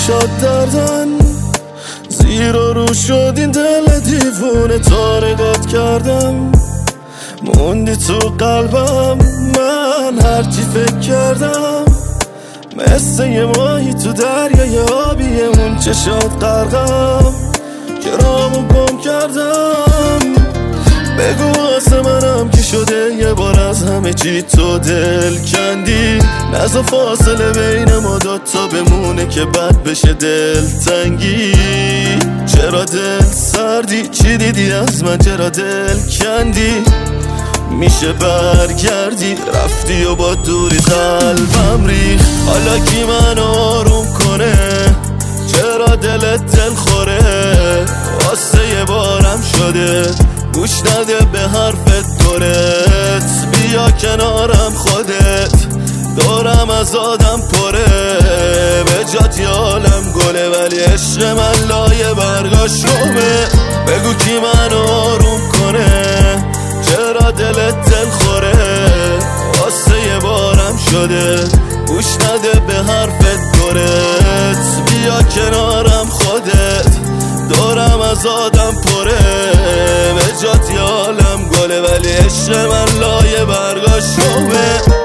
چشات دردن، زیر و رو شد این دل دیوونه تارگات کردم. موندی تو قلبم، من هرچی فکر کردم مثل یه ماهی تو دریای آبیه اون چشات غرقم که رامو گم کردم. بگو واسه منم که شده یه بار از همه چی تو دل کندی، نزا فاصله بین ما دوتا بمونه که بد بشه دل تنگی. چرا دل سردی؟ چی دیدی از من؟ چرا دل کندی؟ میشه برگردی؟ رفتی و با دوری قلبم ریخ. حالا کی من آروم کنه؟ چرا دلت دل خوره؟ واسه یه بارم شده گوش نده به حرفت دورت. بیا کنارم خودت، دورم از آدم پره. به جات یالم گله ولی عشق من لایه برگاشومه. بگو کی من آروم کنه؟ چرا دلت دل خوره؟ واسه یه بارم شده گوش نده به حرفت دورت. بیا کنارم خودت، دورم از آدم پره. به جات یالم گله ولی عشق من لایه برگاشومه.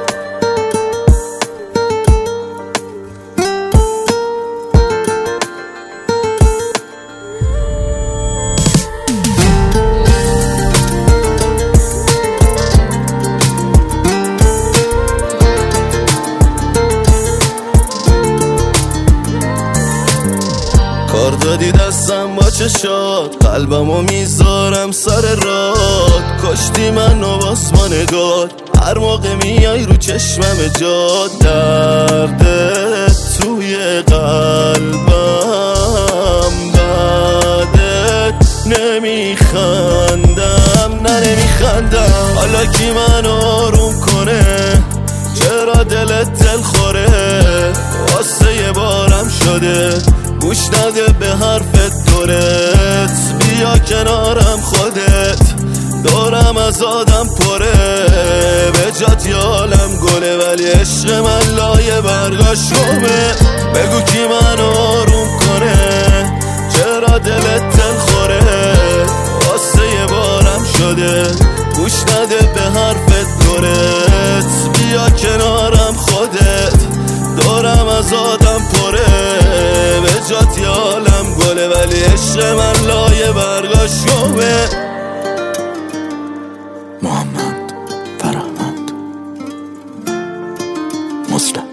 کار دادی دستم با چشات، قلبمو میذارم سر راد. کشتی من و باسما نگات، هر موقع میای رو چشمم جاد. دردت توی قلبم، بعدت نمیخندم، نه نمیخندم. حالا کی من آروم کنه؟ چرا دلت دل خوره؟ واسه یه بارم شده گوش نده به حرفت دورت. بیا کنارم خودت، دورم از آدم پره. به جات یالم گله ولی عشق من لایه برگاشومه. بگو کی من آروم کنه؟ چرا دلت دل خوره؟ واسه یه بارم شده گوش نده به حرفت دورت. بیا کنارم خودت، دورم از آدم پره. به جات یالم گله ولی عشق من لایه برگاشومه. محمد فرهمند مسلم.